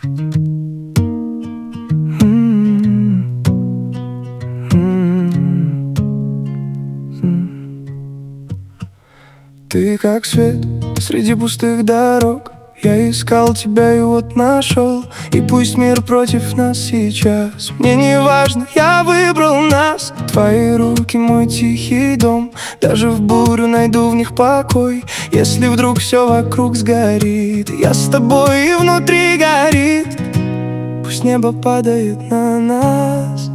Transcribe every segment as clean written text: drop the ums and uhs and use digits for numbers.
Ты как свет среди пустых дорог. Я искал тебя и вот нашел. И пусть мир против нас сейчас, мне не важно, я выбрал нас. Твои руки мой тихий дом. Даже в бурю найду в них покой. Если вдруг все вокруг сгорит, я с тобой и внутри горит. Пусть небо падает на нас,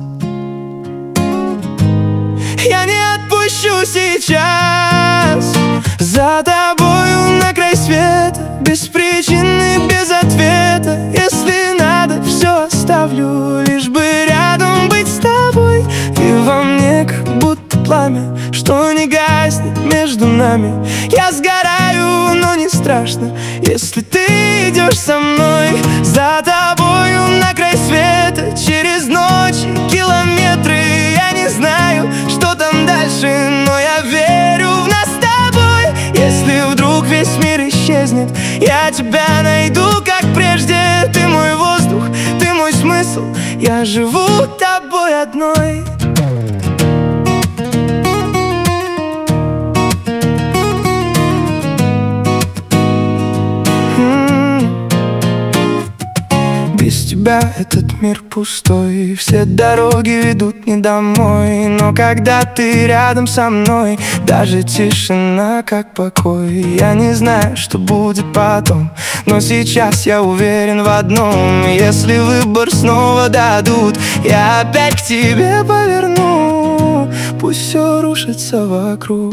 я не отпущу сейчас. За тобою на край света, без причины, без ответа. Если надо, все оставлю, лишь бы рядом быть с тобой. И во мне как будто пламя, что не гаснет между нами. Я сгораю, но не страшно, если ты идешь со мной. За тобою на край света, через ночи, километры. Я не знаю, что там дальше, но я верю в нас с тобой. Если вдруг весь мир исчезнет, я тебя найду, как прежде. Ты мой воздух, ты мой смысл, я живу тобой одной. Без тебя этот мир пустой, все дороги ведут не домой. Но когда ты рядом со мной, даже тишина как покой. Я не знаю, что будет потом, но сейчас я уверен в одном: если выбор снова дадут, я опять к тебе поверну. Пусть все рушится вокруг,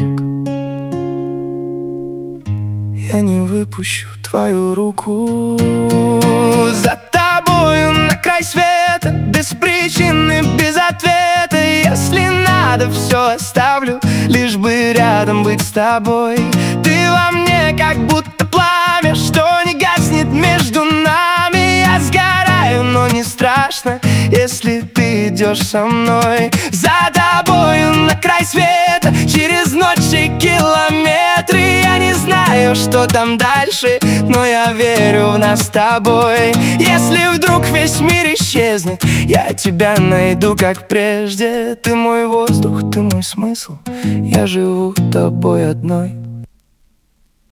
я не выпущу твою руку. За тобою на край света, без причины, без ответа. Если надо, все оставлю, лишь бы рядом быть с тобой. Ты во мне как будто пламя, что не гаснет между нами. Я сгораю, но не страшно, если ты идешь со мной. За тобою на край света, через ночи, километры. Я не знаю, что там дальше, но я верю в нас с тобой. Если вдруг весь мир исчезнет, я тебя найду, как прежде. Ты мой воздух, ты мой смысл, я живу тобой одной.